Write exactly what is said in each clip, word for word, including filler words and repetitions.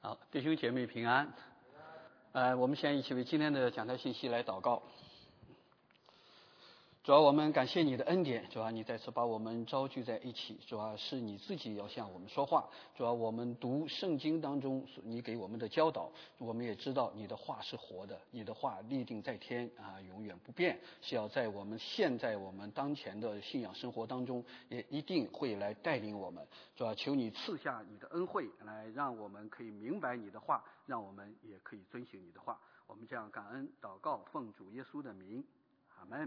好，弟兄姐妹平安。呃，我们先一起为今天的讲台信息来祷告。主要我们感谢你的恩典，主要你再次把我们召聚在一起，主要是你自己要向我们说话。主要我们读圣经当中你给我们的教导，我们也知道你的话是活的，你的话立定在天啊，永远不变，是要在我们现在我们当前的信仰生活当中也一定会来带领我们。主要求你赐下你的恩惠，来让我们可以明白你的话，让我们也可以遵行你的话。我们这样感恩祷告，奉主耶稣的名，阿们。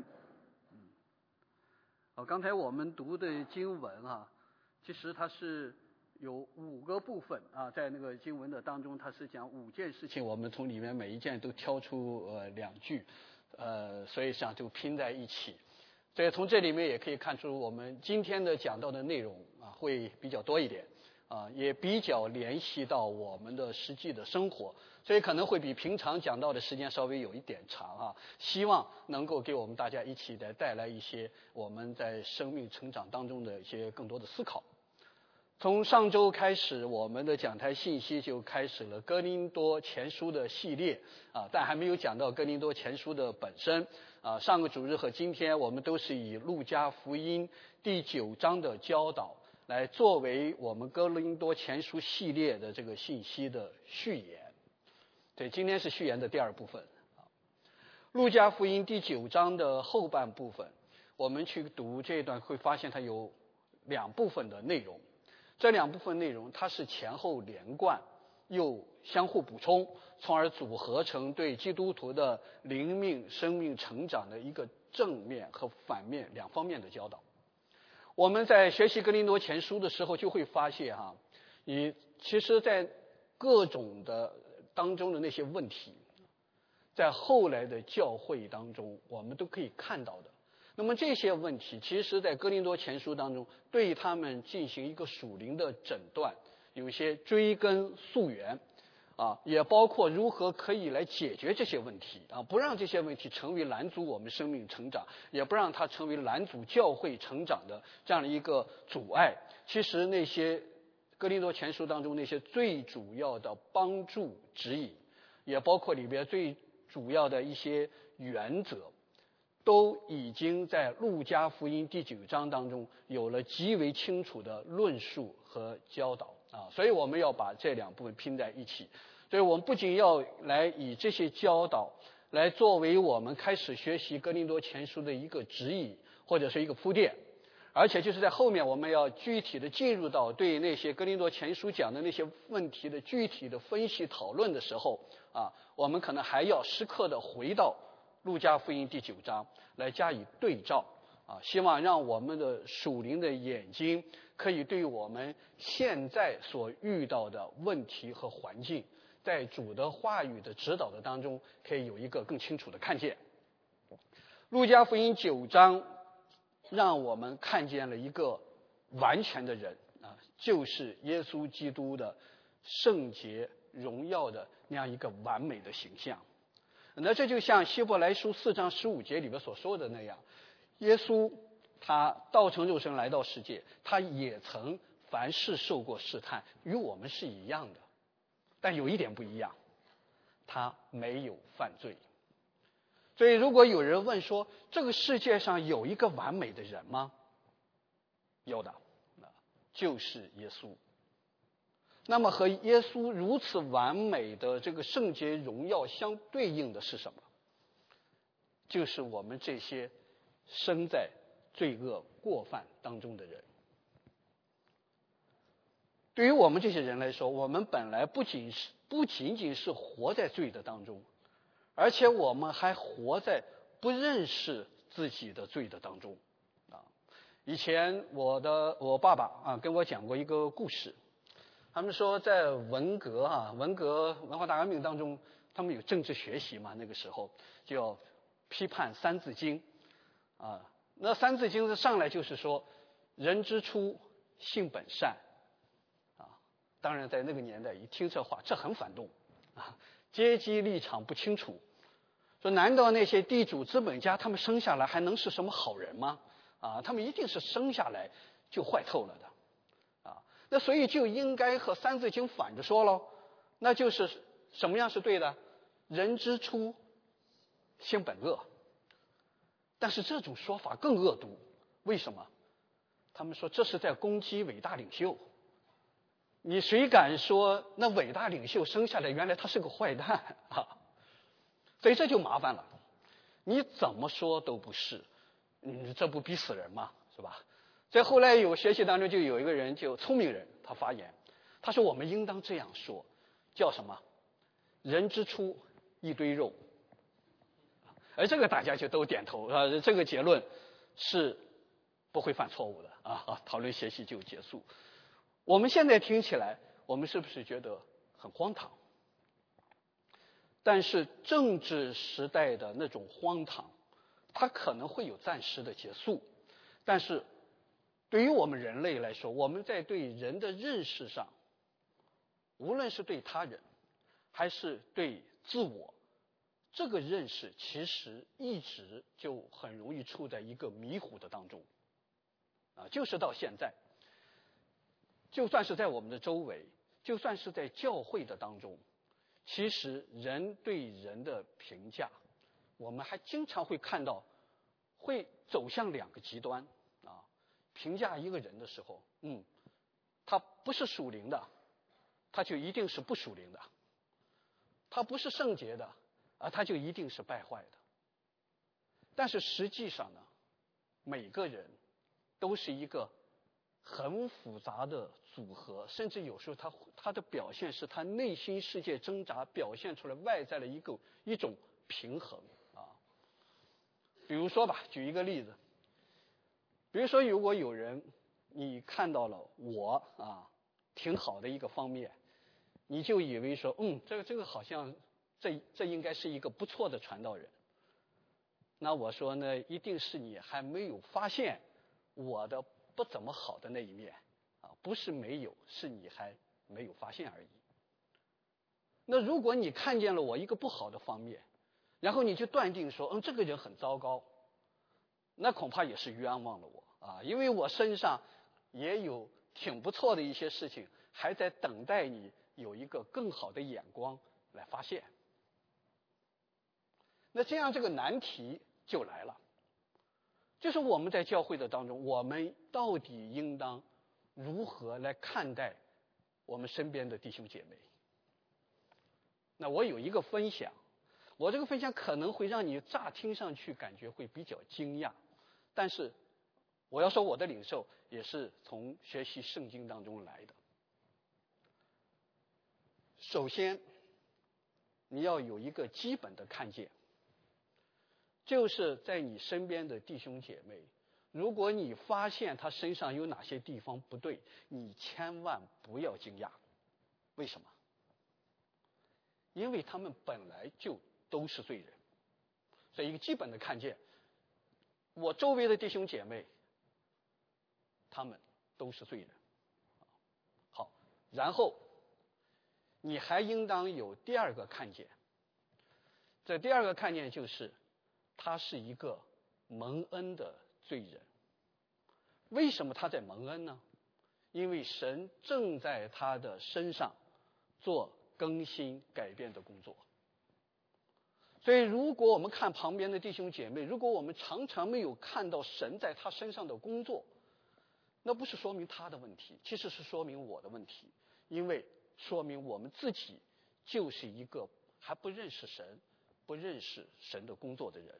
哦，刚才我们读的经文啊，其实它是有五个部分啊，在那个经文的当中，它是讲五件事情，我们从里面每一件都挑出呃两句，呃，所以想就拼在一起。所以从这里面也可以看出，我们今天的讲到的内容啊会比较多一点啊，也比较联系到我们的实际的生活。所以可能会比平常讲到的时间稍微有一点长啊，希望能够给我们大家一起来带来一些我们在生命成长当中的一些更多的思考。从上周开始，我们的讲台信息就开始了哥林多前书的系列啊，但还没有讲到哥林多前书的本身啊。上个主日和今天我们都是以路加福音第九章的教导来作为我们哥林多前书系列的这个信息的序言。对，今天是序言的第二部分。路加福音第九章的后半部分，我们去读这一段会发现它有两部分的内容。这两部分内容它是前后连贯，又相互补充，从而组合成对基督徒的灵命生命成长的一个正面和反面两方面的教导。我们在学习哥林多前书的时候就会发现哈，你其实在各种的当中的那些问题，在后来的教会当中我们都可以看到的。那么这些问题其实在哥林多前书当中对他们进行一个属灵的诊断，有些追根溯源啊，也包括如何可以来解决这些问题啊，不让这些问题成为拦阻我们生命成长，也不让它成为拦阻教会成长的这样的一个阻碍。其实那些哥林多前书当中那些最主要的帮助指引，也包括里边最主要的一些原则，都已经在路加福音第九章当中有了极为清楚的论述和教导啊，所以我们要把这两部分拼在一起。所以我们不仅要来以这些教导来作为我们开始学习哥林多前书的一个指引或者是一个铺垫，而且就是在后面我们要具体的进入到对那些哥林多前书讲的那些问题的具体的分析讨论的时候啊，我们可能还要时刻的回到路加福音第九章来加以对照啊，希望让我们的属灵的眼睛可以对我们现在所遇到的问题和环境，在主的话语的指导的当中可以有一个更清楚的看见。路加福音九章让我们看见了一个完全的人啊，就是耶稣基督的圣洁荣耀的那样一个完美的形象。那这就像希伯来书四章十五节里面所说的那样，耶稣他道成肉身来到世界，他也曾凡事受过试探，与我们是一样的，但有一点不一样，他没有犯罪。所以如果有人问说，这个世界上有一个完美的人吗？有的，就是耶稣。那么和耶稣如此完美的这个圣洁荣耀相对应的是什么？就是我们这些生在罪恶过犯当中的人。对于我们这些人来说，我们本来不仅是不仅仅是活在罪的当中，而且我们还活在不认识自己的罪的当中啊。以前我的我爸爸啊跟我讲过一个故事，他们说在文革啊文革文化大革命当中，他们有政治学习嘛，那个时候就要批判三字经啊。那三字经上来就是说，人之初性本善啊。当然在那个年代一听这话，这很反动啊，阶级立场不清楚，说难道那些地主资本家他们生下来还能是什么好人吗？啊，他们一定是生下来就坏透了的啊。那所以就应该和三字经反着说喽那就是什么样是对的？人之初，性本恶。但是这种说法更恶毒，为什么？他们说这是在攻击伟大领袖。你谁敢说那伟大领袖生下来原来他是个坏蛋啊？所以这就麻烦了，你怎么说都不是，你这不逼死人吗？是吧？在后来有学习当中就有一个人，就聪明人，他发言，他说我们应当这样说，叫什么？人之初一堆肉。而这个大家就都点头啊，这个结论是不会犯错误的啊。讨论学习就结束。我们现在听起来，我们是不是觉得很荒唐？但是政治时代的那种荒唐，它可能会有暂时的结束，但是对于我们人类来说，我们在对人的认识上，无论是对他人还是对自我，这个认识其实一直就很容易处在一个迷糊的当中啊，就是到现在，就算是在我们的周围，就算是在教会的当中，其实人对人的评价，我们还经常会看到会走向两个极端啊。评价一个人的时候，嗯，他不是属灵的，他就一定是不属灵的；他不是圣洁的啊，他就一定是败坏的。但是实际上呢，每个人都是一个很复杂的组合，甚至有时候他他的表现是他内心世界挣扎表现出来外在的一个一种平衡啊。比如说吧，举一个例子，比如说如果有人你看到了我啊挺好的一个方面，你就以为说嗯这个这个好像这这应该是一个不错的传道人。那我说呢，一定是你还没有发现我的不怎么好的那一面啊，不是没有，是你还没有发现而已。那如果你看见了我一个不好的方面，然后你就断定说嗯这个人很糟糕，那恐怕也是冤枉了我啊，因为我身上也有挺不错的一些事情，还在等待你有一个更好的眼光来发现。那这样这个难题就来了，就是我们在教会的当中，我们到底应当如何来看待我们身边的弟兄姐妹？那我有一个分享，我这个分享可能会让你乍听上去感觉会比较惊讶，但是我要说我的领受也是从学习圣经当中来的。首先，你要有一个基本的看见，就是在你身边的弟兄姐妹，如果你发现他身上有哪些地方不对，你千万不要惊讶。为什么？因为他们本来就都是罪人。所以一个基本的看见，我周围的弟兄姐妹，他们都是罪人。好，然后你还应当有第二个看见，这第二个看见就是他是一个蒙恩的罪人。为什么他在蒙恩呢？因为神正在他的身上做更新改变的工作。所以如果我们看旁边的弟兄姐妹，如果我们常常没有看到神在他身上的工作，那不是说明他的问题，其实是说明我的问题，因为说明我们自己就是一个还不认识神、不认识神的工作的人。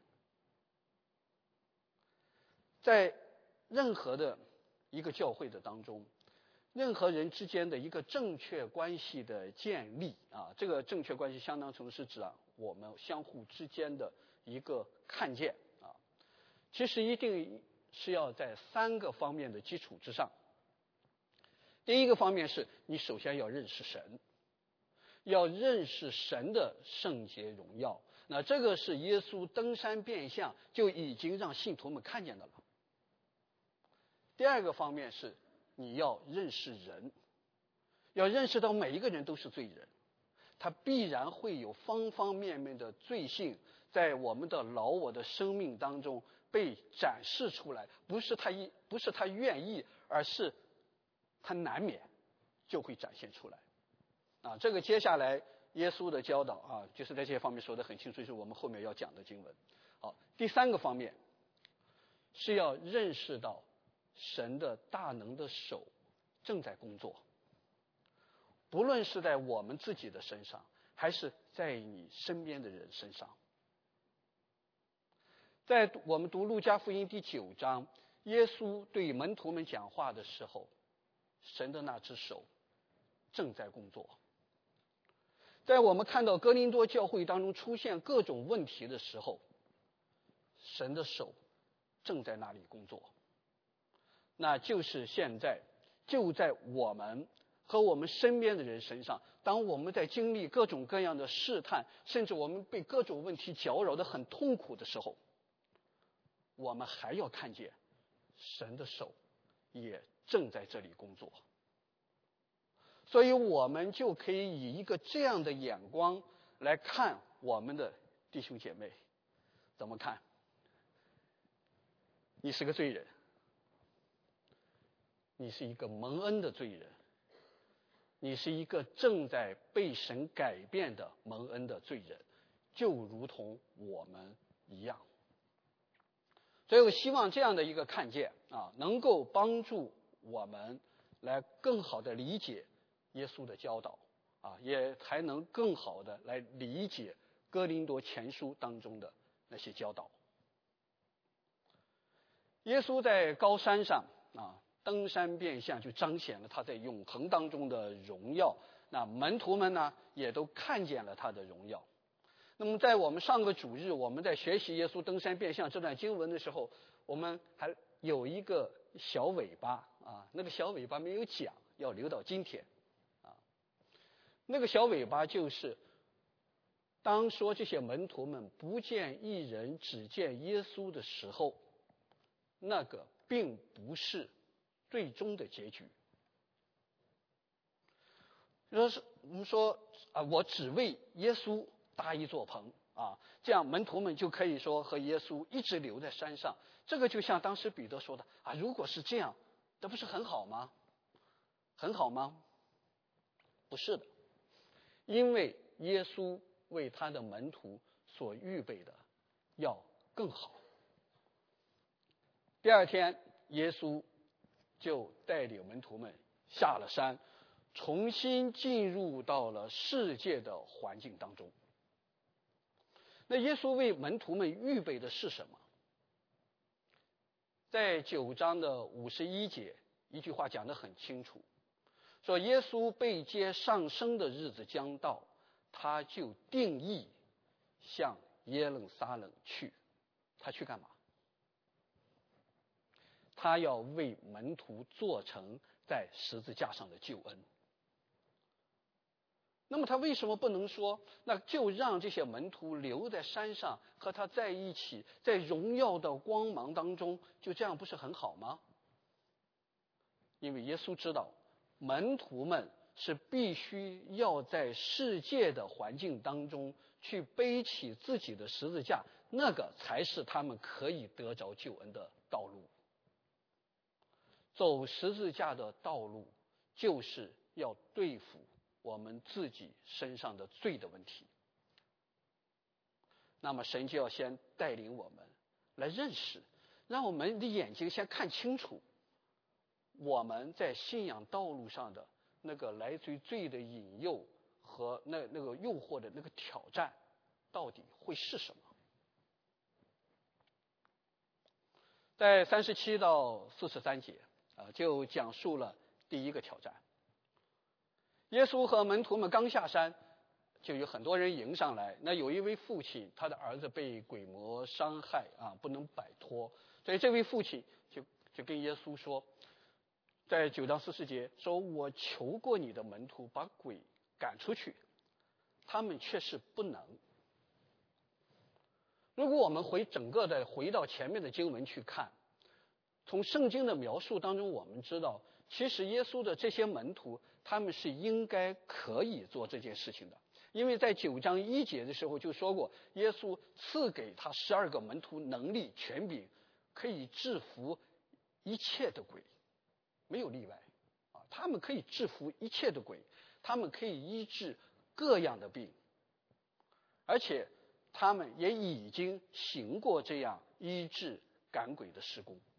在任何的一个教会的当中，任何人之间的一个正确关系的建立啊，这个正确关系相当程度是指啊我们相互之间的一个看见啊，其实一定是要在三个方面的基础之上。第一个方面是你首先要认识神，要认识神的圣洁荣耀，那这个是耶稣登山变相就已经让信徒们看见的了。第二个方面是你要认识人，要认识到每一个人都是罪人，他必然会有方方面面的罪性在我们的老我的生命当中被展示出来，不是他一不是他愿意，而是他难免就会展现出来啊，这个接下来耶稣的教导啊，就是在这些方面说得很清楚，就是我们后面要讲的经文。好，第三个方面是要认识到神的大能的手正在工作，不论是在我们自己的身上，还是在你身边的人身上。在我们读路加福音第九章，耶稣对门徒们讲话的时候，神的那只手正在工作。在我们看到哥林多教会当中出现各种问题的时候，神的手正在那里工作。那就是现在就在我们和我们身边的人身上，当我们在经历各种各样的试探，甚至我们被各种问题搅扰得很痛苦的时候，我们还要看见神的手也正在这里工作。所以我们就可以以一个这样的眼光来看我们的弟兄姐妹。怎么看？你是个罪人，你是一个蒙恩的罪人，你是一个正在被神改变的蒙恩的罪人，就如同我们一样。所以我希望这样的一个看见啊，能够帮助我们来更好的理解耶稣的教导啊，也才能更好的来理解哥林多前书当中的那些教导。耶稣在高山上啊登山变相，就彰显了他在永恒当中的荣耀。那门徒们呢，也都看见了他的荣耀。那么在我们上个主日，我们在学习耶稣登山变相这段经文的时候，我们还有一个小尾巴啊，那个小尾巴没有讲，要留到今天啊。那个小尾巴就是当说这些门徒们不见一人只见耶稣的时候，那个并不是最终的结局。说是我们说啊，我只为耶稣搭一座棚啊，这样门徒们就可以说和耶稣一直留在山上。这个就像当时彼得说的啊，如果是这样，那不是很好吗？很好吗？不是的，因为耶稣为他的门徒所预备的要更好。第二天，耶稣就带领门徒们下了山，重新进入到了世界的环境当中。那耶稣为门徒们预备的是什么？在九章的五十一节，一句话讲得很清楚，说耶稣被接上升的日子将到，他就定义向耶路撒冷去。他去干嘛？他要为门徒做成在十字架上的救恩。那么他为什么不能说，那就让这些门徒留在山上和他在一起，在荣耀的光芒当中，就这样不是很好吗？因为耶稣知道门徒们是必须要在世界的环境当中去背起自己的十字架，那个才是他们可以得着救恩的道路。走十字架的道路，就是要对付我们自己身上的罪的问题。那么神就要先带领我们来认识，让我们的眼睛先看清楚我们在信仰道路上的那个来自于罪的引诱和那那个诱惑的那个挑战到底会是什么。在三十七到四十三节啊，就讲述了第一个挑战。耶稣和门徒们刚下山，就有很多人迎上来。那有一位父亲，他的儿子被鬼魔伤害啊，不能摆脱，所以这位父亲就就跟耶稣说，在九章四十节说：“我求过你的门徒把鬼赶出去，他们却是不能。”如果我们回整个的回到前面的经文去看，从圣经的描述当中，我们知道，其实耶稣的这些门徒，他们是应该可以做这件事情的。因为在九章一节的时候就说过，耶稣赐给他十二个门徒能力权柄，可以制服一切的鬼，没有例外啊，他们可以制服一切的鬼。 他们可以医治各样的病，而且他们也已经行过这样医治赶鬼的事工。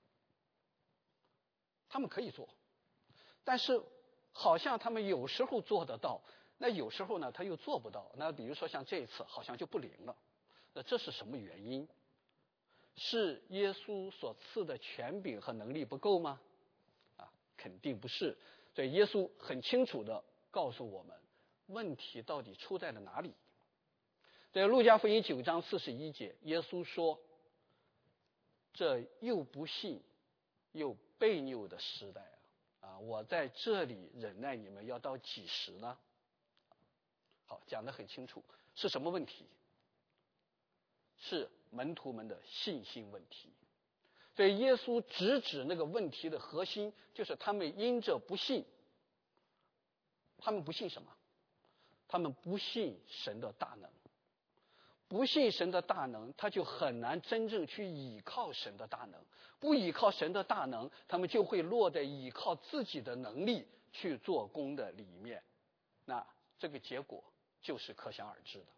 他们可以做，但是好像他们有时候做得到，那有时候呢他又做不到。那比如说像这一次好像就不灵了，那这是什么原因？是耶稣所赐的权柄和能力不够吗？啊，肯定不是。所以耶稣很清楚地告诉我们，问题到底出在了哪里。在路加福音九章四十一节，耶稣说，这又不信又悖谬的时代啊，啊我在这里忍耐你们要到几时呢？好，讲得很清楚，是什么问题？是门徒们的信心问题。所以耶稣直指那个问题的核心，就是他们因着不信。他们不信什么？他们不信神的大能。不信神的大能，他就很难真正去倚靠神的大能。不倚靠神的大能，他们就会落在倚靠自己的能力去做工的里面。那这个结果就是可想而知的。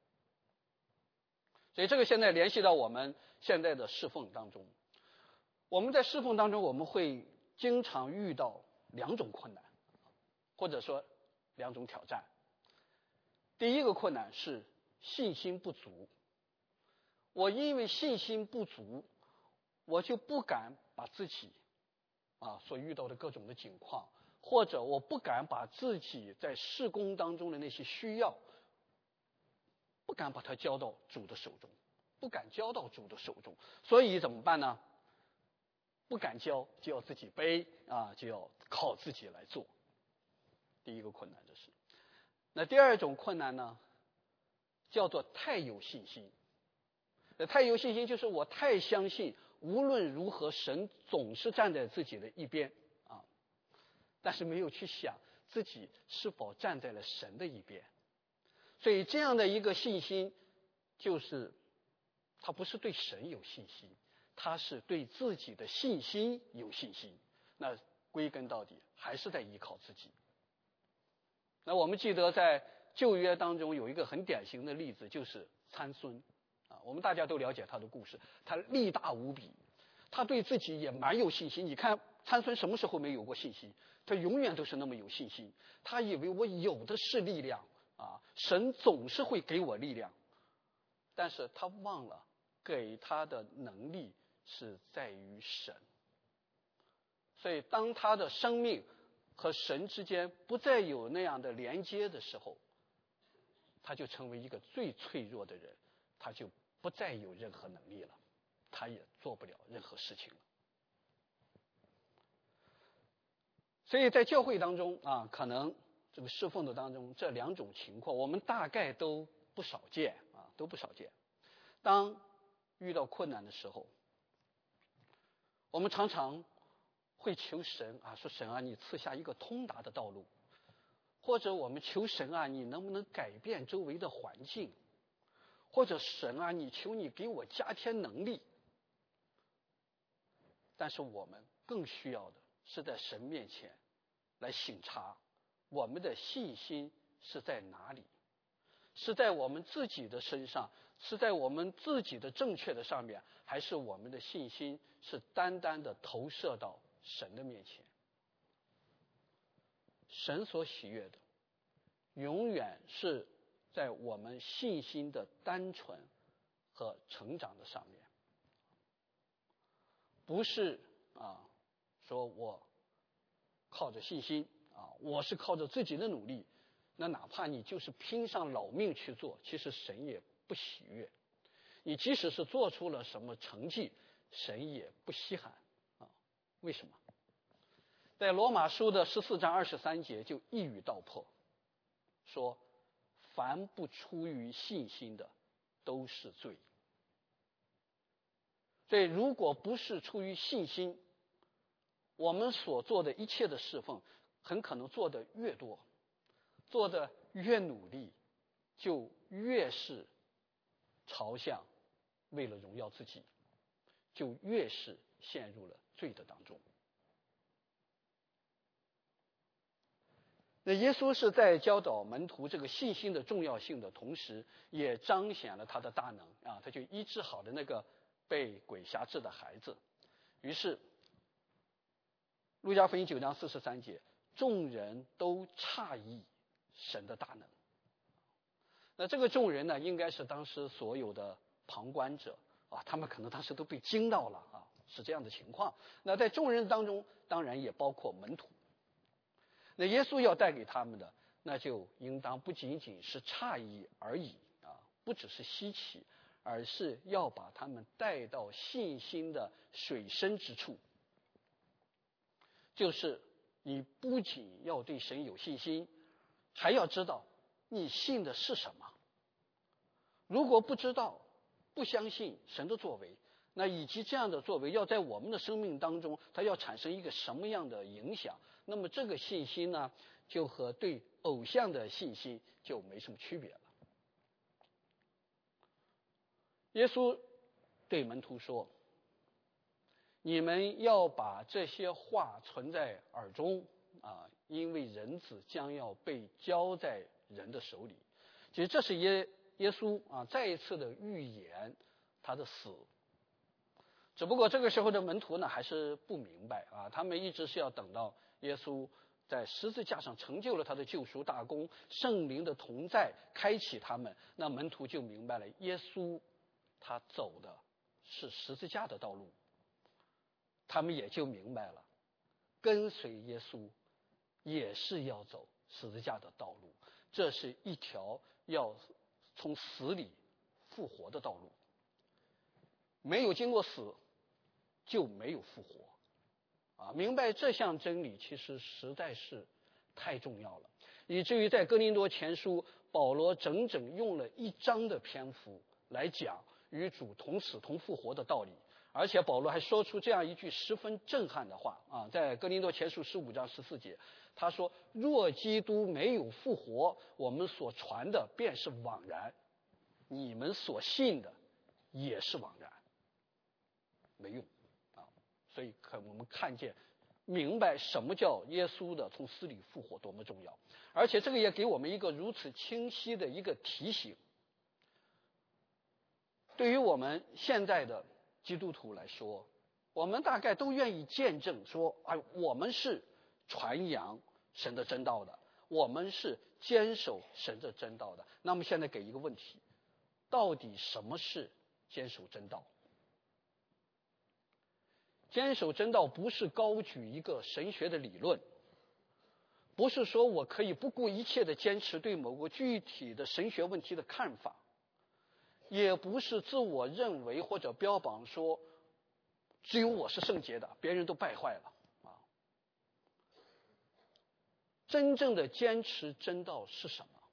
所以这个现在联系到我们现在的侍奉当中。我们在侍奉当中，我们会经常遇到两种困难，或者说两种挑战。第一个困难是信心不足。我因为信心不足，我就不敢把自己啊所遇到的各种的境况，或者我不敢把自己在事工当中的那些需要，不敢把它交到主的手中，不敢交到主的手中。所以怎么办呢？不敢交就要自己背啊，就要靠自己来做。第一个困难这是。那第二种困难呢，叫做太有信心。太有信心就是我太相信无论如何神总是站在自己的一边啊，但是没有去想自己是否站在了神的一边。所以这样的一个信心，就是他不是对神有信心，他是对自己的信心有信心。那归根到底还是在依靠自己。那我们记得在旧约当中有一个很典型的例子，就是参孙啊，我们大家都了解他的故事。他力大无比，他对自己也蛮有信心。你看参孙什么时候没有过信心？他永远都是那么有信心。他以为我有的是力量啊，神总是会给我力量。但是他忘了给他的能力是在于神。所以当他的生命和神之间不再有那样的连接的时候，他就成为一个最脆弱的人，他就不再有任何能力了，他也做不了任何事情了。所以在教会当中啊，可能这个侍奉的当中，这两种情况我们大概都不少见啊，都不少见。当遇到困难的时候，我们常常会求神啊，说神啊，你赐下一个通达的道路，或者我们求神啊，你能不能改变周围的环境，或者神啊，你求你给我加添能力。但是我们更需要的是在神面前来省察我们的信心是在哪里，是在我们自己的身上，是在我们自己的正确的上面，还是我们的信心是单单的投射到神的面前。神所喜悦的永远是在我们信心的单纯和成长的上面，不是啊说我靠着信心啊，我是靠着自己的努力，那哪怕你就是拼上老命去做，其实神也不喜悦。你即使是做出了什么成绩，神也不稀罕啊。为什么？在罗马书的十四章二十三节就一语道破，说凡不出于信心的都是罪。所以如果不是出于信心，我们所做的一切的侍奉，很可能做得越多，做得越努力，就越是朝向为了荣耀自己，就越是陷入了罪的当中。 那耶稣是在教导门徒这个信心的重要性的同时，也彰显了他的大能啊，他就医治好了那个被鬼辖制的孩子。于是路加福音九章四十三节，众人都诧异神的大能。那这个众人呢，应该是当时所有的旁观者啊，他们可能当时都被惊到了啊，是这样的情况。那在众人当中，当然也包括门徒。那耶稣要带给他们的，那就应当不仅仅是诧异而已啊，不只是稀奇，而是要把他们带到信心的水深之处。就是你不仅要对神有信心，还要知道你信的是什么。如果不知道、不相信神的作为，那以及这样的作为要在我们的生命当中，它要产生一个什么样的影响，那么这个信心呢，就和对偶像的信心就没什么区别了。耶稣对门徒说，你们要把这些话存在耳中啊，因为人子将要被交在人的手里。其实这是耶耶稣啊再一次的预言他的死。只不过这个时候的门徒呢还是不明白啊，他们一直是要等到耶稣在十字架上成就了他的救赎大功，圣灵的同在开启他们，那门徒就明白了耶稣他走的是十字架的道路，他们也就明白了跟随耶稣也是要走十字架的道路，这是一条要从死里复活的道路，没有经过死就没有复活啊！明白这项真理其实实在是太重要了，以至于在哥林多前书，保罗整整用了一章的篇幅来讲与主同死同复活的道理。而且保罗还说出这样一句十分震撼的话啊，在哥林多前书十五章十四节，他说：若基督没有复活，我们所传的便是枉然，你们所信的也是枉然，没用啊！所以可我们看见明白什么叫耶稣的从死里复活多么重要，而且这个也给我们一个如此清晰的一个提醒。对于我们现在的基督徒来说，我们大概都愿意见证说，哎，我们是传扬神的真道的，我们是坚守神的真道的。那么现在给一个问题，到底什么是坚守真道？坚守真道不是高举一个神学的理论，不是说我可以不顾一切的坚持对某个具体的神学问题的看法，也不是自我认为或者标榜说只有我是圣洁的，别人都败坏了啊！真正的坚持真道是什么？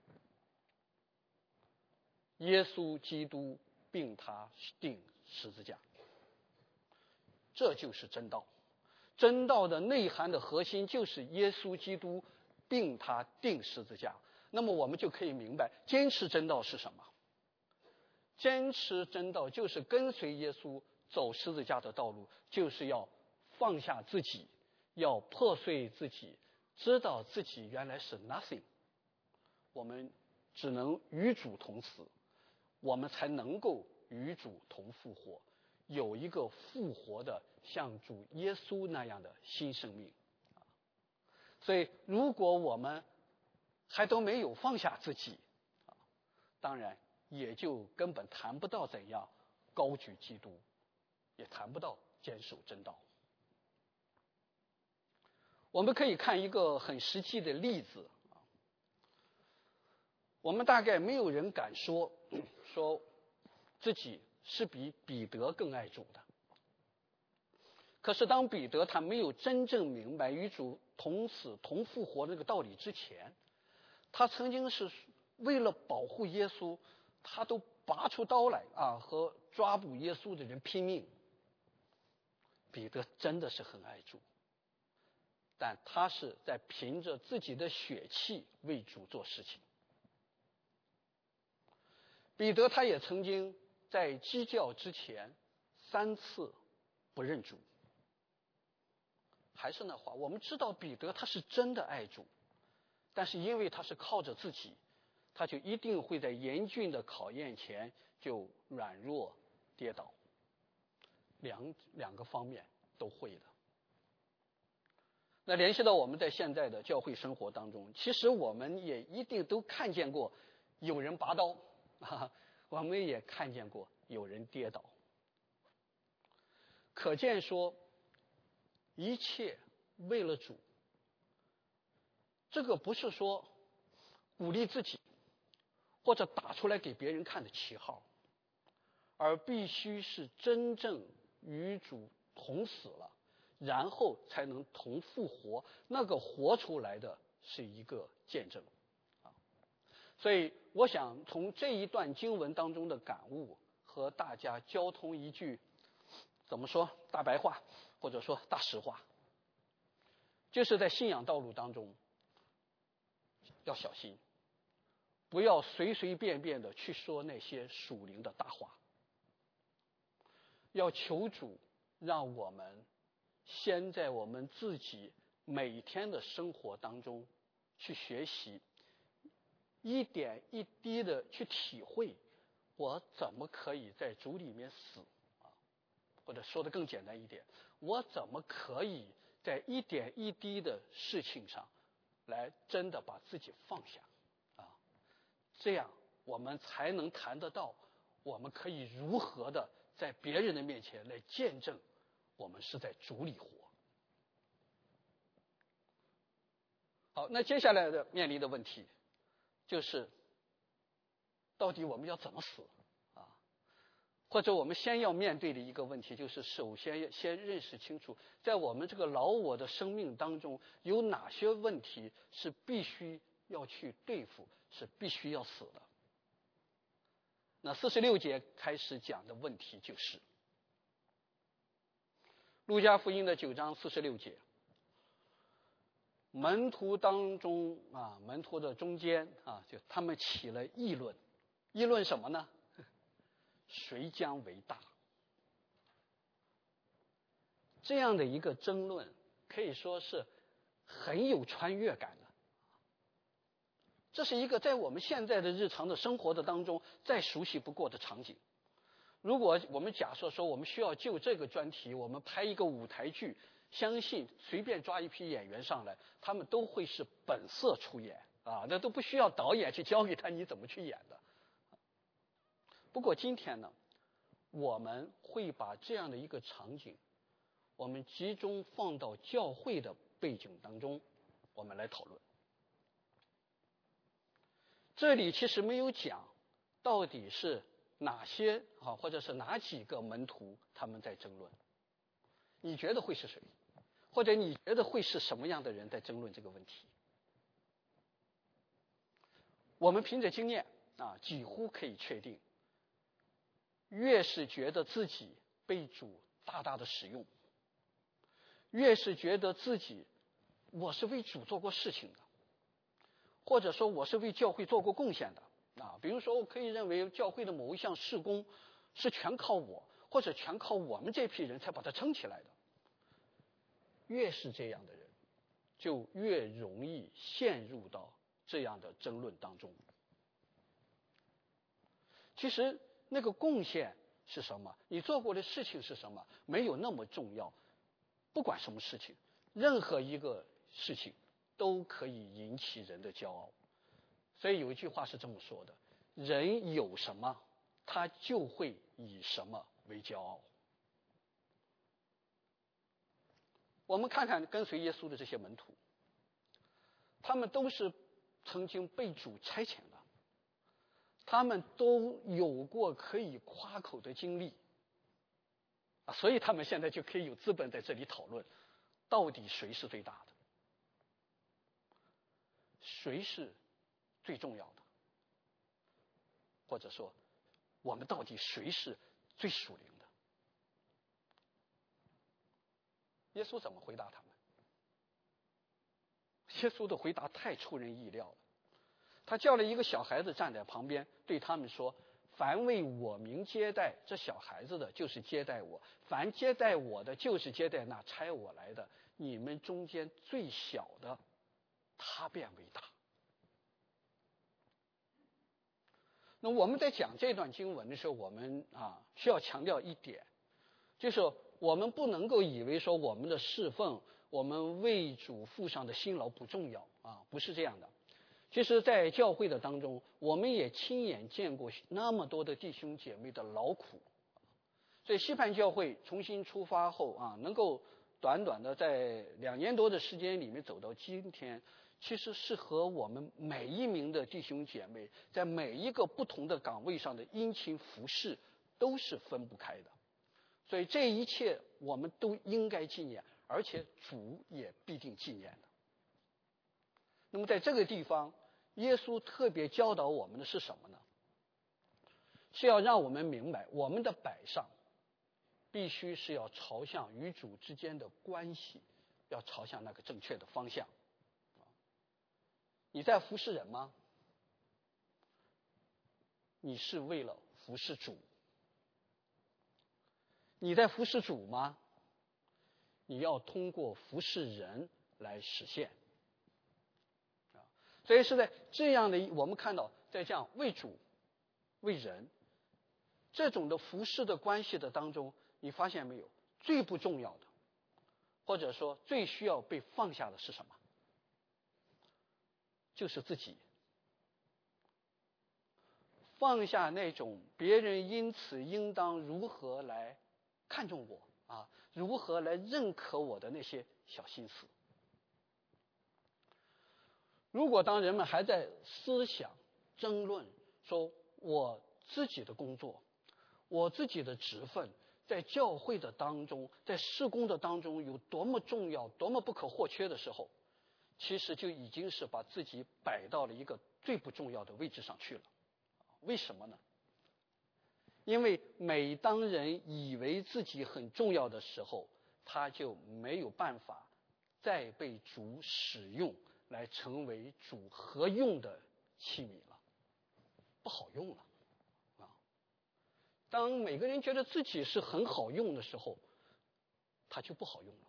耶稣基督并他钉十字架，这就是真道。真道的内涵的核心就是耶稣基督并他钉十字架。那么我们就可以明白，坚持真道是什么？坚持真道就是跟随耶稣走十字架的道路，就是要放下自己，要破碎自己，知道自己原来是 nothing， 我们只能与主同死，我们才能够与主同复活，有一个复活的像主耶稣那样的新生命。所以如果我们还都没有放下自己，当然也就根本谈不到怎样高举基督，也谈不到坚守真道。我们可以看一个很实际的例子，我们大概没有人敢说说自己是比彼得更爱主的。可是当彼得他没有真正明白与主同死同复活这个道理之前，他曾经是为了保护耶稣，他都拔出刀来啊，和抓捕耶稣的人拼命。彼得真的是很爱主，但他是在凭着自己的血气为主做事情。彼得他也曾经在鸡叫之前三次不认主。还是那话，我们知道彼得他是真的爱主， 但是因为他是靠着自己，他就一定会在严峻的考验前就软弱跌倒，两两个方面都会的。那联系到我们在现在的教会生活当中，其实我们也一定都看见过有人拔刀啊，我们也看见过有人跌倒。可见说，一切为了主，这个不是说鼓励自己或者打出来给别人看的旗号，而必须是真正与主同死了，然后才能同复活，那个活出来的是一个见证啊。所以我想从这一段经文当中的感悟和大家交通一句，怎么说大白话或者说大实话，就是在信仰道路当中要小心，不要随随便便的去说那些属灵的大话，要求主让我们先在我们自己每天的生活当中去学习，一点一滴的去体会，我怎么可以在主里面死啊？或者说的更简单一点，我怎么可以在一点一滴的事情上来真的把自己放下啊？这样我们才能谈得到，我们可以如何的在别人的面前来见证我们是在主里活。好，那接下来的面临的问题就是到底我们要怎么死啊？或者我们先要面对的一个问题就是，首先先认识清楚，在我们这个老我的生命当中有哪些问题是必须要去对付，是必须要死的。那四十六节开始讲的问题就是路加福音的九章四十六节，门徒当中啊，门徒的中间啊，就他们起了议论，议论什么呢？谁将为大？这样的一个争论可以说是很有穿越感的。这是一个在我们现在的日常的生活的当中再熟悉不过的场景。如果我们假设说我们需要就这个专题我们拍一个舞台剧，相信随便抓一批演员上来，他们都会是本色出演啊，那都不需要导演去教给他你怎么去演的。不过今天呢，我们会把这样的一个场景，我们集中放到教会的背景当中，我们来讨论。这里其实没有讲到底是哪些啊，或者是哪几个门徒他们在争论。你觉得会是谁？或者你觉得会是什么样的人在争论这个问题？我们凭着经验啊，几乎可以确定，越是觉得自己被主大大的使用，越是觉得自己我是为主做过事情的，或者说我是为教会做过贡献的啊，比如说我可以认为教会的某一项事工是全靠我，或者全靠我们这批人才把它撑起来的。越是这样的人，就越容易陷入到这样的争论当中。其实那个贡献是什么，你做过的事情是什么，没有那么重要。不管什么事情，任何一个事情都可以引起人的骄傲。所以有一句话是这么说的，人有什么他就会以什么为骄傲。我们看看跟随耶稣的这些门徒，他们都是曾经被主差遣的，他们都有过可以夸口的经历啊，所以他们现在就可以有资本在这里讨论，到底谁是最大的，谁是最重要的，或者说我们到底谁是最属灵的。耶稣怎么回答他们？耶稣的回答太出人意料了。他叫了一个小孩子站在旁边，对他们说，凡为我名接待这小孩子的，就是接待我；凡接待我的，就是接待那差我来的。你们中间最小的，他便为大那我们在讲这段经文的时候，我们啊需要强调一点，就是我们不能够以为说我们的侍奉，我们为主付上的辛劳不重要啊，不是这样的。其实在教会的当中，我们也亲眼见过那么多的弟兄姐妹的劳苦。所以西盘教会重新出发后啊，能够短短的在两年多的时间里面走到今天，其实是和我们每一名的弟兄姐妹在每一个不同的岗位上的殷勤服侍都是分不开的。所以这一切我们都应该纪念，而且主也必定纪念的。那么在这个地方，耶稣特别教导我们的是什么呢？是要让我们明白，我们的摆上必须是要朝向与主之间的关系，要朝向那个正确的方向。你在服侍人吗？你是为了服侍主。你在服侍主吗？你要通过服侍人来实现。所以是在这样的，我们看到在这样为主为人这种的服侍的关系的当中，你发现没有，最不重要的，或者说最需要被放下的是什么？就是自己。放下那种别人因此应当如何来看重我啊，如何来认可我的那些小心思。如果当人们还在思想争论说我自己的工作，我自己的职分在教会的当中，在事工的当中有多么重要，多么不可或缺的时候，其实就已经是把自己摆到了一个最不重要的位置上去了。为什么呢？因为每当人以为自己很重要的时候，他就没有办法再被主使用来成为主合用的器皿了，不好用了啊！当每个人觉得自己是很好用的时候，他就不好用了。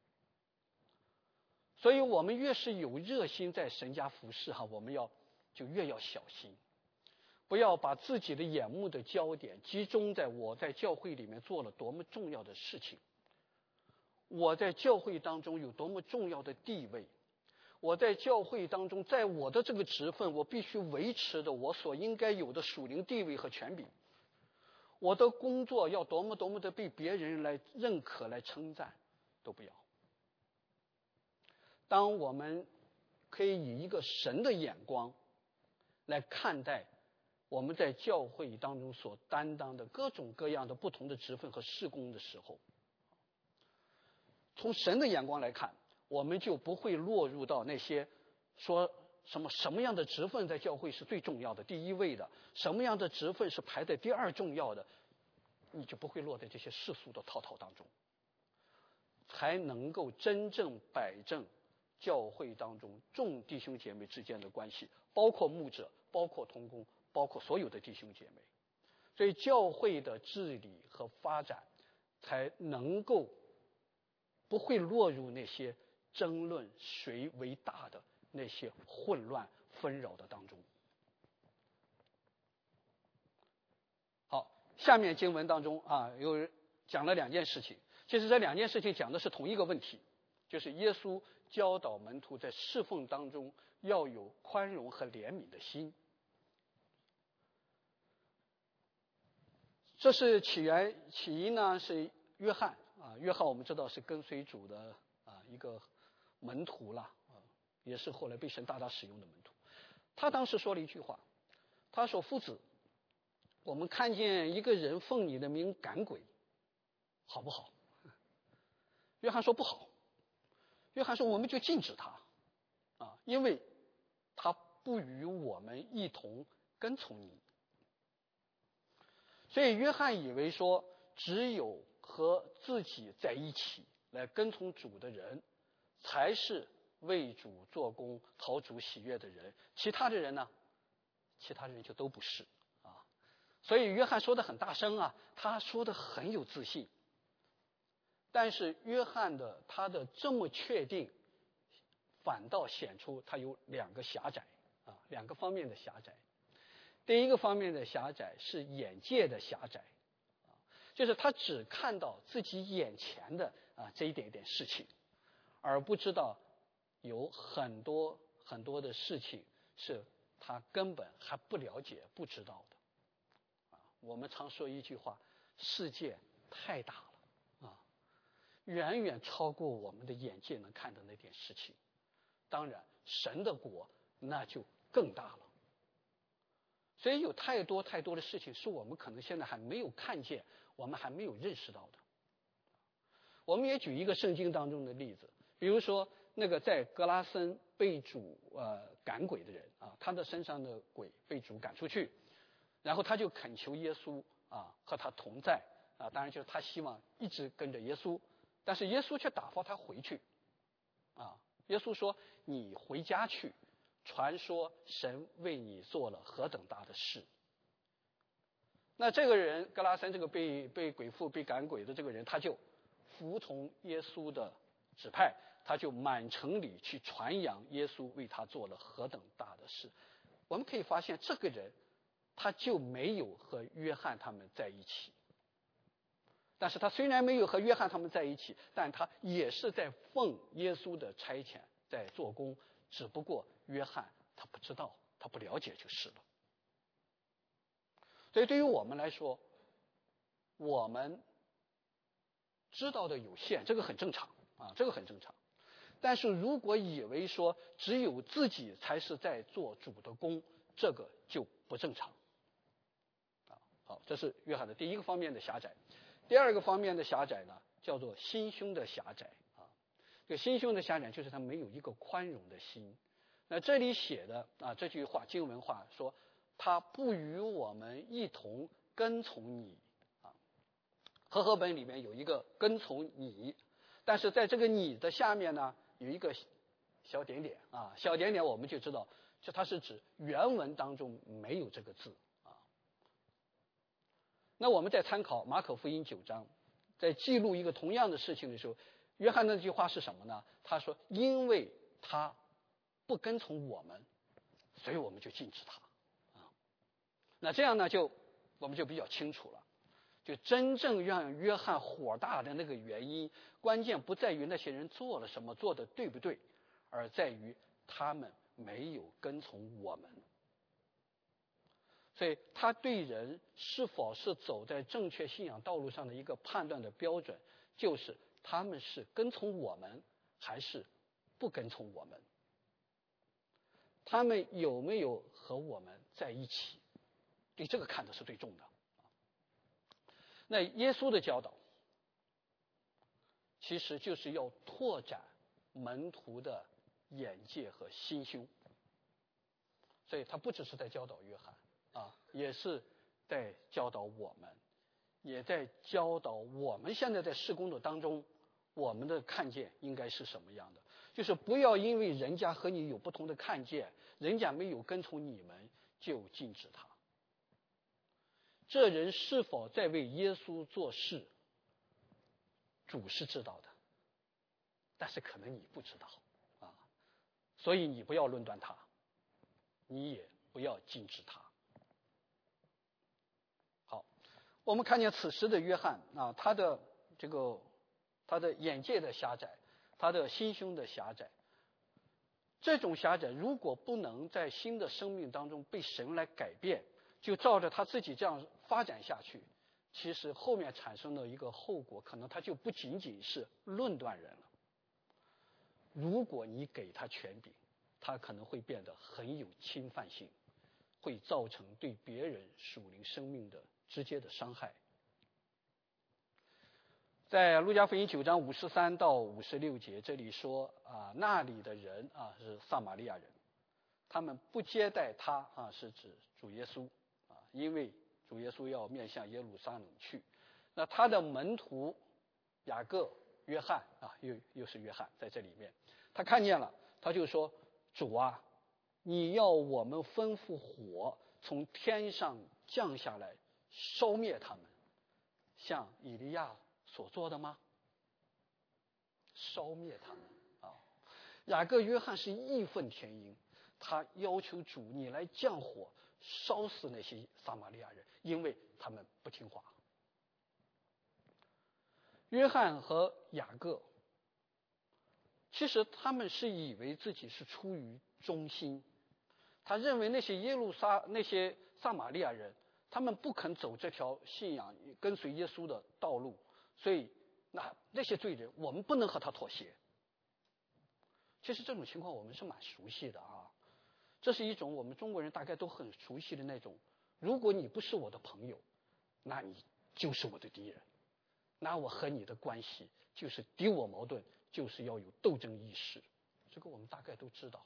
所以我们越是有热心在神家服侍哈，我们要就越要小心，不要把自己的眼目的焦点集中在我在教会里面做了多么重要的事情，我在教会当中有多么重要的地位，我在教会当中，在我的这个职分，我必须维持的我所应该有的属灵地位和权柄。我的工作要多么多么的被别人来认可、来称赞，都不要。当我们可以以一个神的眼光来看待我们在教会当中所担当的各种各样的不同的职分和事工的时候，从神的眼光来看，我们就不会落入到那些说什么什么样的职分在教会是最重要的第一位的，什么样的职分是排在第二重要的，你就不会落在这些世俗的套套当中，才能够真正摆正教会当中众弟兄姐妹之间的关系，包括牧者，包括同工，包括所有的弟兄姐妹。所以教会的治理和发展才能够不会落入那些争论谁为大的那些混乱纷扰的当中。好，下面经文当中啊，有讲了两件事情，其实这两件事情讲的是同一个问题，就是耶稣教导门徒在侍奉当中要有宽容和怜悯的心。这是起源起因呢，是约翰啊，约翰我们知道是跟随主的啊一个门徒了啊，也是后来被神大大使用的门徒。他当时说了一句话，他说：“夫子，我们看见一个人奉你的名赶鬼，好不好？”约翰说不好。约翰说我们就禁止他啊，因为他不与我们一同跟从你。所以约翰以为说只有和自己在一起来跟从主的人才是为主做工讨主喜悦的人，其他的人呢，其他人就都不是啊。所以约翰说的很大声啊，他说的很有自信，但是约翰的他的这么确定反倒显出他有两个狭窄啊，两个方面的狭窄。 第一个方面的狭窄是眼界的狭窄，就是他只看到自己眼前的啊这一点点事情，而不知道有很多很多的事情是他根本还不了解、不知道的。啊，我们常说一句话：世界太大了啊，远远超过我们的眼界能看的那点事情。当然，神的国那就更大了。所以有太多太多的事情是我们可能现在还没有看见，我们还没有认识到的。我们也举一个圣经当中的例子，比如说那个在格拉森被主呃赶鬼的人啊，他的身上的鬼被主赶出去，然后他就恳求耶稣啊和他同在啊，当然就是他希望一直跟着耶稣，但是耶稣却打发他回去啊。耶稣说：“你回家去，传说神为你做了何等大的事。”那这个人格拉森这个被被鬼附被赶鬼的这个人，他就服从耶稣的指派，他就满城里去传扬耶稣为他做了何等大的事。我们可以发现，这个人他就没有和约翰他们在一起，但是他虽然没有和约翰他们在一起，但他也是在奉耶稣的差遣在做工，只不过约翰他不知道，他不了解就是了。所以对于我们来说，我们知道的有限，这个很正常啊，这个很正常。但是如果以为说只有自己才是在做主的工，这个就不正常。啊，好，这是约翰的第一个方面的狭窄。第二个方面的狭窄呢，叫做心胸的狭窄啊。这个心胸的狭窄就是他没有一个宽容的心。那这里写的啊这句话经文话说，他不与我们一同跟从你啊。和合本里面有一个跟从你，但是在这个你的下面呢有一个小点点啊，小点点我们就知道，就它是指原文当中没有这个字。那我们在参考马可福音九章，在记录一个同样的事情的时候，约翰那句话是什么呢？他说：“因为他不跟从我们，所以我们就禁止他。”啊，那这样呢，就我们就比较清楚了。就真正让约翰火大的那个原因，关键不在于那些人做了什么，做的对不对，而在于他们没有跟从我们。所以他对人是否是走在正确信仰道路上的一个判断的标准，就是他们是跟从我们还是不跟从我们，他们有没有和我们在一起，对这个看的是最重的。那耶稣的教导其实就是要拓展门徒的眼界和心胸，所以他不只是在教导约翰啊，也是在教导我们，也在教导我们现在在事工的当中，我们的看见应该是什么样的。就是不要因为人家和你有不同的看见，人家没有跟从你们，就禁止他。这人是否在为耶稣做事，主是知道的，但是可能你不知道啊，所以你不要论断他，你也不要禁止他。好，我们看见此时的约翰啊，他的这个他的眼界的狭窄，他的心胸的狭窄，这种狭窄如果不能在新的生命当中被神来改变，就照着他自己这样发展下去，其实后面产生的一个后果，可能他就不仅仅是论断人了。如果你给他权柄，他可能会变得很有侵犯性，会造成对别人属灵生命的直接的伤害。在路加福音九章五十三到五十六节，这里说啊，那里的人啊是撒玛利亚人，他们不接待他啊，是指主耶稣啊，因为主耶稣要面向耶路撒冷去。那他的门徒雅各、约翰啊，又又是约翰在这里面，他看见了，他就说：“主啊，你要我们吩咐火从天上降下来，烧灭他们，像以利亚所做的吗？”烧灭他们啊！雅各、约翰是义愤填膺，他要求主你来降火， 烧死那些撒玛利亚人，因为他们不听话。约翰和雅各，其实他们是以为自己是出于忠心，他认为那些耶路撒那些撒玛利亚人，他们不肯走这条信仰跟随耶稣的道路，所以那那些罪人我们不能和他妥协。其实这种情况我们是蛮熟悉的啊，这是一种我们中国人大概都很熟悉的那种，如果你不是我的朋友，那你就是我的敌人，那我和你的关系就是敌我矛盾，就是要有斗争意识，这个我们大概都知道。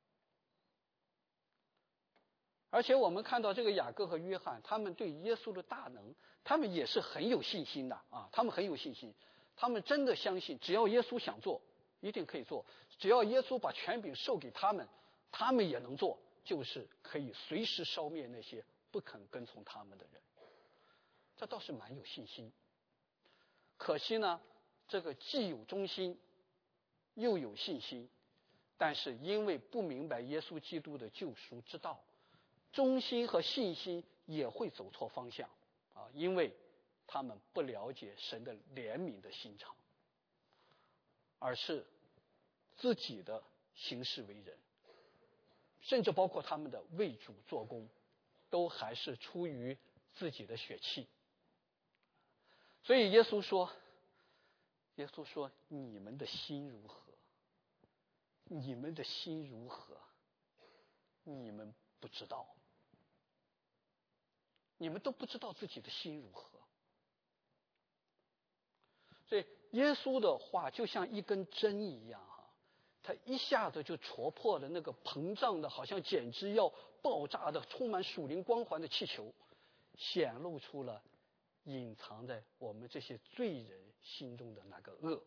而且我们看到这个雅各和约翰，他们对耶稣的大能，他们也是很有信心的啊，他们很有信心，他们真的相信只要耶稣想做一定可以做，只要耶稣把权柄授给他们，他们也能做，就是可以随时消灭那些不肯跟从他们的人，这倒是蛮有信心。可惜呢，这个既有忠心又有信心，但是因为不明白耶稣基督的救赎之道，忠心和信心也会走错方向啊，因为他们不了解神的怜悯的心肠，而是自己的行事为人，甚至包括他们的为主做工，都还是出于自己的血气。所以耶稣说，耶稣说你们的心如何？你们的心如何？你们不知道，你们都不知道自己的心如何。所以耶稣的话就像一根针一样哈，他一下子就戳破了那个膨胀的好像简直要爆炸的充满属灵光环的气球，显露出了隐藏在我们这些罪人心中的那个恶。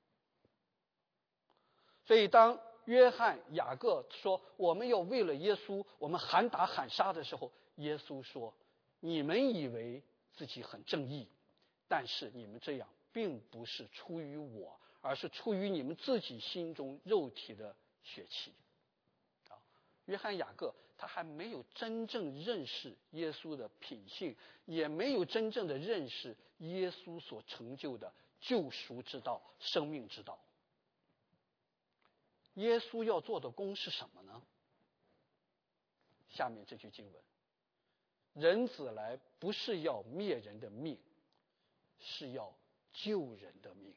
所以当约翰雅各说我们要为了耶稣我们喊打喊杀的时候，耶稣说你们以为自己很正义，但是你们这样并不是出于我，而是出于你们自己心中肉体的血气。约翰雅各他还没有真正认识耶稣的品性，也没有真正的认识耶稣所成就的救赎之道、生命之道。耶稣要做的工是什么呢？下面这句经文，人子来不是要灭人的命，是要救人的命。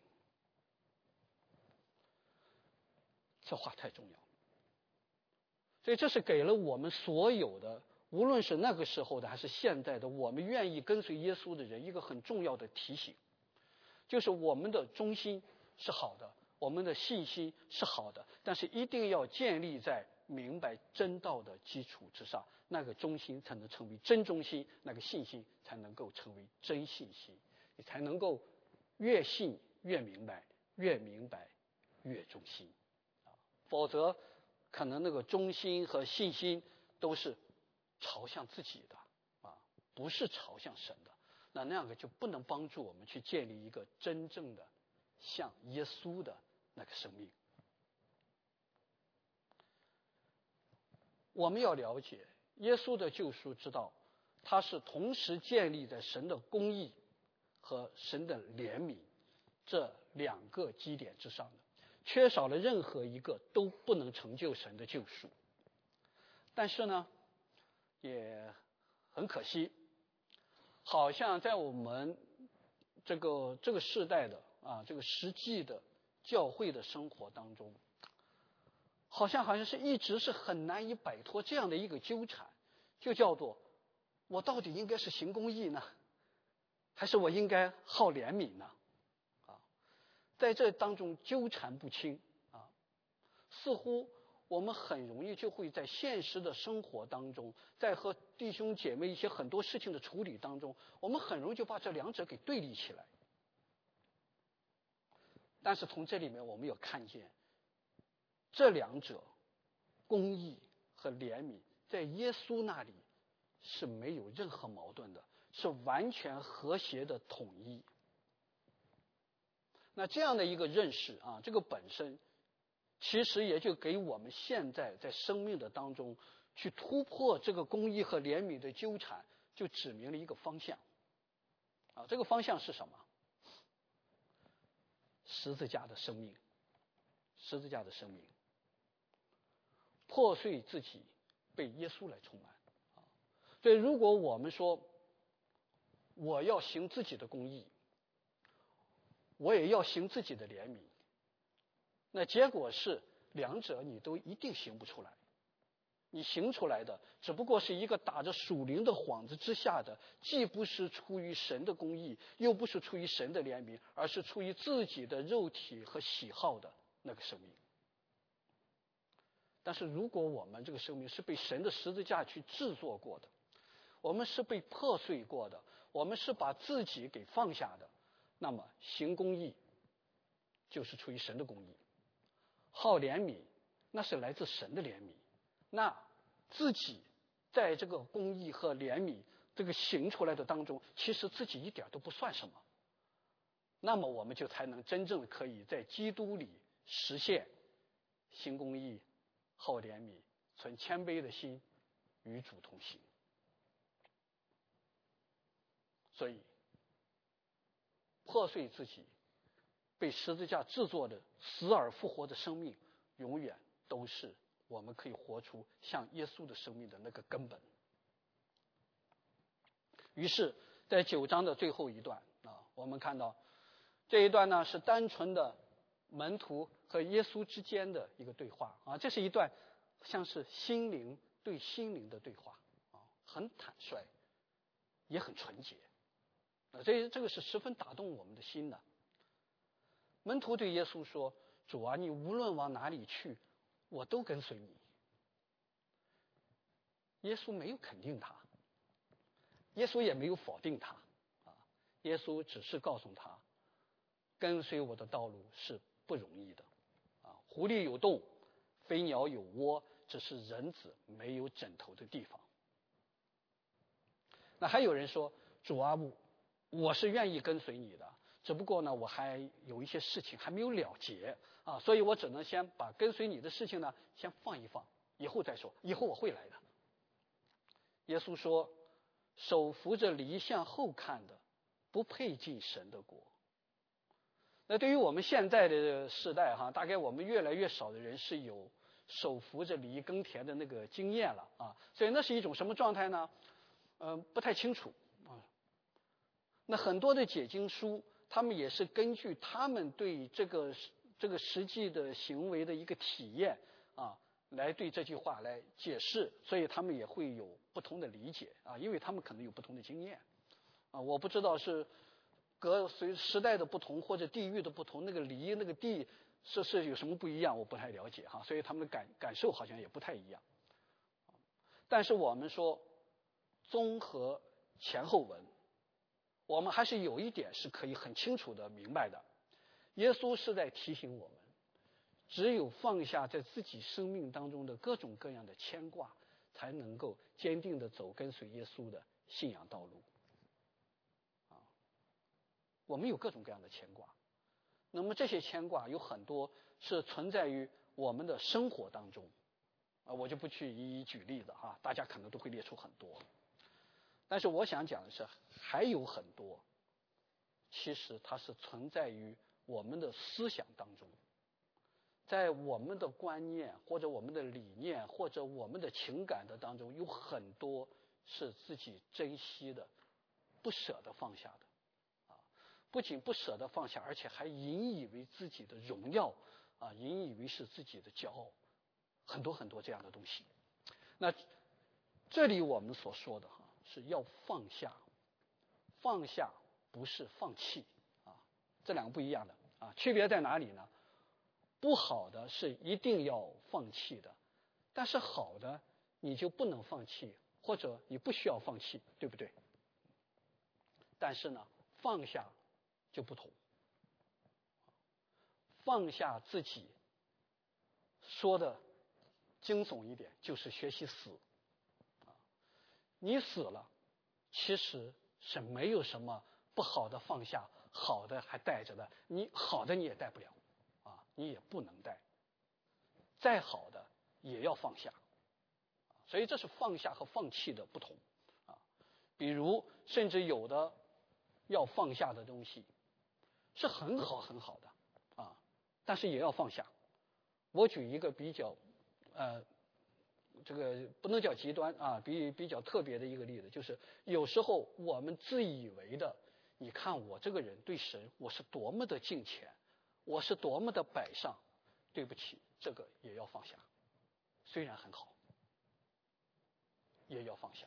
这话太重要，所以这是给了我们所有的，无论是那个时候的还是现在的，我们愿意跟随耶稣的人一个很重要的提醒，就是我们的忠心是好的，我们的信心是好的，但是一定要建立在明白真道的基础之上，那个忠心才能成为真忠心，那个信心才能够成为真信心，你才能够越信越明白，越明白越忠心。否则可能那个忠心和信心都是朝向自己的啊，不是朝向神的，那那样个就不能帮助我们去建立一个真正的像耶稣的那个生命。我们要了解耶稣的救赎之道，它是同时建立在神的公义和神的怜悯这两个基点之上的，缺少了任何一个都不能成就神的救赎。但是呢，也很可惜，好像在我们这个这个世代的啊这个实际的教会的生活当中，好像好像是一直是很难以摆脱这样的一个纠缠，就叫做我到底应该是行公义呢，还是我应该好怜悯呢？啊，在这当中纠缠不清啊，似乎我们很容易就会在现实的生活当中，在和弟兄姐妹一些很多事情的处理当中，我们很容易就把这两者给对立起来。但是从这里面我们有看见，这两者公义和怜悯在耶稣那里是没有任何矛盾的，是完全和谐的统一。那这样的一个认识啊，这个本身其实也就给我们现在在生命的当中去突破这个公义和怜悯的纠缠，就指明了一个方向。啊，这个方向是什么？十字架的生命，十字架的生命，破碎自己，被耶稣来充满。啊，所以如果我们说我要行自己的公义，我也要行自己的怜悯，那结果是两者你都一定行不出来。你行出来的只不过是一个打着属灵的幌子之下的，既不是出于神的公义，又不是出于神的怜悯，而是出于自己的肉体和喜好的那个生命。但是如果我们这个生命是被神的十字架去制作过的，我们是被破碎过的，我们是把自己给放下的，那么行公义就是出于神的公义，好怜悯那是来自神的怜悯，那自己在这个公义和怜悯这个行出来的当中，其实自己一点都不算什么，那么我们就才能真正可以在基督里实现行公义、好怜悯、存谦卑的心，与主同行。所以破碎自己，被十字架制作的死而复活的生命，永远都是我们可以活出像耶稣的生命的那个根本。于是在九章的最后一段啊，我们看到这一段呢是单纯的门徒和耶稣之间的一个对话啊，这是一段像是心灵对心灵的对话啊，很坦率，也很纯洁啊，这这个是十分打动我们的心的。门徒对耶稣说：“主啊，你无论往哪里去，我都跟随你。”耶稣没有肯定他，耶稣也没有否定他啊，耶稣只是告诉他，跟随我的道路是不容易的啊，狐狸有洞，飞鸟有窝，只是人子没有枕头的地方。那还有人说：“主啊，我是愿意跟随你的，只不过呢，我还有一些事情还没有了结啊，所以我只能先把跟随你的事情呢先放一放，以后再说，以后我会来的。”耶稣说：“手扶着犁向后看的，不配进神的国。”那对于我们现在的世代哈，大概我们越来越少的人是有手扶着犁耕田的那个经验了啊，所以那是一种什么状态呢？嗯、呃，不太清楚啊。那很多的解经书，他们也是根据他们对这个这个实际的行为的一个体验啊，来对这句话来解释，所以他们也会有不同的理解啊，因为他们可能有不同的经验啊。我不知道是隔随时代的不同或者地域的不同，那个犁那个地是是有什么不一样，我不太了解哈，所以他们的感感受好像也不太一样。但是我们说，综合前后文，我们还是有一点是可以很清楚的明白的，耶稣是在提醒我们，只有放下在自己生命当中的各种各样的牵挂，才能够坚定地走跟随耶稣的信仰道路。啊，我们有各种各样的牵挂，那么这些牵挂有很多是存在于我们的生活当中，啊，我就不去一一举例子哈，大家可能都会列出很多。但是我想讲的是，还有很多，其实它是存在于我们的思想当中，在我们的观念或者我们的理念或者我们的情感的当中，有很多是自己珍惜的，不舍得放下的，啊，不仅不舍得放下，而且还引以为自己的荣耀，啊，引以为是自己的骄傲，很多很多这样的东西。那这里我们所说的哈，是要放下，放下不是放弃啊，这两个不一样的啊，区别在哪里呢？不好的是一定要放弃的，但是好的你就不能放弃，或者你不需要放弃，对不对？但是呢，放下就不同，放下自己，说的惊悚一点，就是学习死。你死了，其实是没有什么不好的放下，好的还带着的，你好的你也带不了啊，你也不能带，再好的也要放下。 所以这是放下和放弃的不同啊。比如甚至有的要放下的东西是很好很好的啊，但是也要放下。我举一个比较呃这个不能叫极端啊，比比较特别的一个例子，就是有时候我们自以为的，你看我这个人对神我是多么的敬虔，我是多么的摆上，对不起，这个也要放下，虽然很好，也要放下。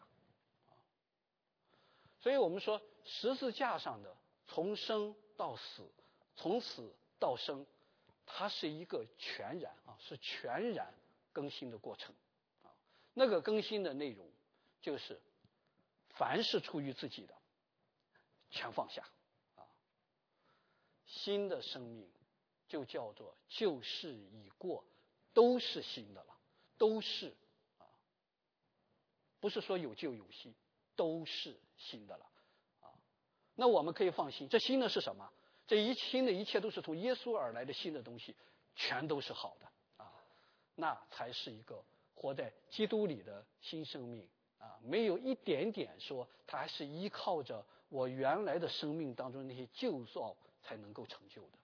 所以我们说十字架上的从生到死，从死到生，它是一个全然啊，是全然更新的过程啊。那个更新的内容就是凡是出于自己的全放下啊。新的生命就叫做旧事已过，都是新的了，都是啊，不是说有旧有新，都是新的了啊。那我们可以放心，这新的是什么？这一新的一切都是从耶稣而来的新的东西，全都是好的啊，那才是一个活在基督里的新生命啊，没有一点点说它还是依靠着我原来的生命当中那些旧造才能够成就的。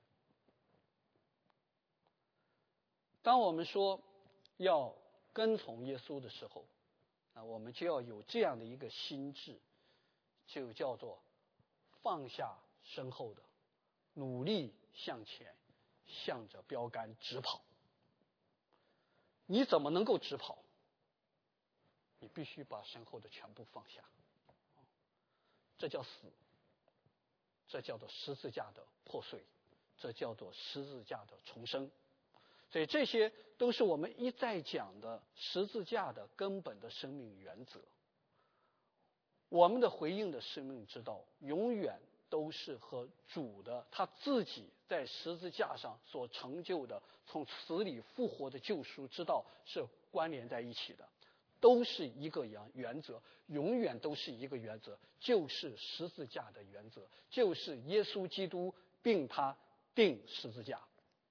当我们说要跟从耶稣的时候啊，我们就要有这样的一个心智，就叫做放下身后的，努力向前，向着标杆直跑。你怎么能够直跑？你必须把身后的全部放下，这叫死，这叫做十字架的破碎，这叫做十字架的重生。所以这些都是我们一再讲的十字架的根本的生命原则。我们的回应的生命之道永远都是和主的他自己在十字架上所成就的从死里复活的救赎之道是关联在一起的，都是一个原则，永远都是一个原则，就是十字架的原则，就是耶稣基督并他定十字架。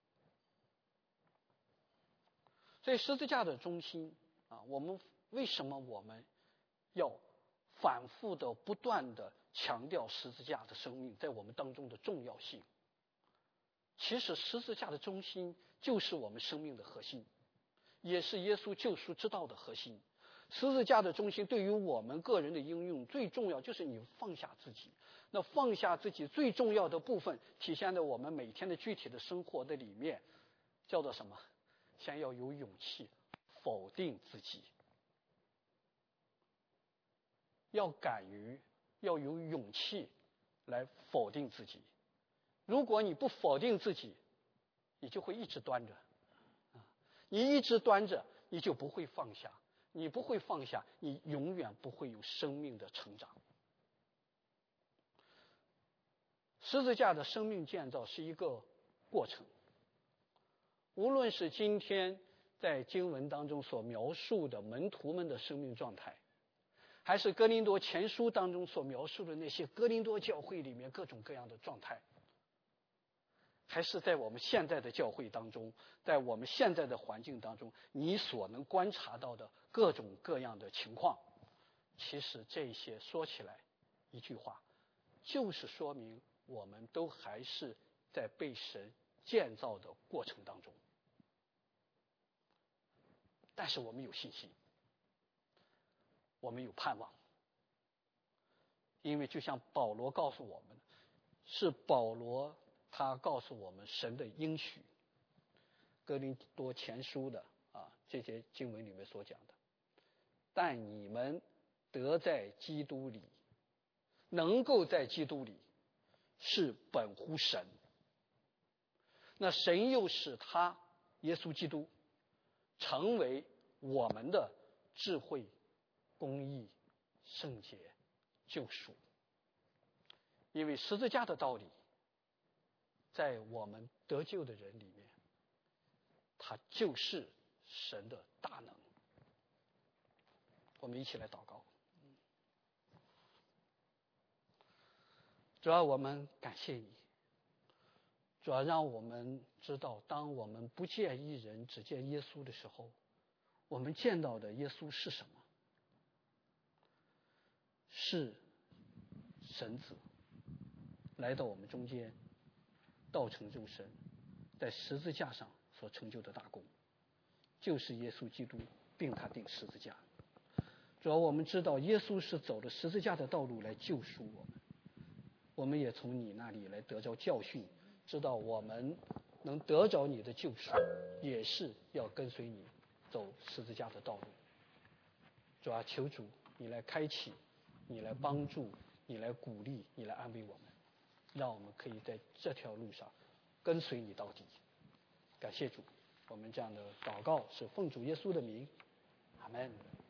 所以十字架的中心啊，我们为什么我们要反复的不断的强调十字架的生命在我们当中的重要性？其实十字架的中心就是我们生命的核心，也是耶稣救赎之道的核心。十字架的中心对于我们个人的应用最重要就是你放下自己。那放下自己最重要的部分体现在我们每天的具体的生活的里面，叫做什么？先要有勇气否定自己，要敢于要有勇气来否定自己。如果你不否定自己，你就会一直端着，你一直端着，你就不会放下，你不会放下，你永远不会有生命的成长。十字架的生命建造是一个过程，无论是今天在经文当中所描述的门徒们的生命状态，还是哥林多前书当中所描述的那些哥林多教会里面各种各样的状态，还是在我们现在的教会当中，在我们现在的环境当中，你所能观察到的各种各样的情况，其实这些说起来一句话，就是说明我们都还是在被神建造的过程当中。但是我们有信心，我们有盼望，因为就像保罗告诉我们，是保罗他告诉我们神的应许，哥林多前书的啊这些经文里面所讲的，但你们得在基督里，能够在基督里，是本乎神，那神又使他耶稣基督成为我们的智慧、公义、圣洁、救赎。因为十字架的道理在我们得救的人里面，它就是神的大能。我们一起来祷告。主要我们感谢你，主要让我们知道，当我们不见一人只见耶稣的时候，我们见到的耶稣是什么？ 是神子来到我们中间，道成肉身，在十字架上所成就的大功，就是耶稣基督并他钉十字架。主要我们知道耶稣是走了十字架的道路来救赎我们，我们也从你那里来得着教训，知道我们能得着你的救赎，也是要跟随你走十字架的道路。主啊，求主你来开启，你来帮助，你来鼓励，你来安慰我们，让我们可以在这条路上跟随你到底。感谢主，我们这样的祷告是奉主耶稣的名，阿们。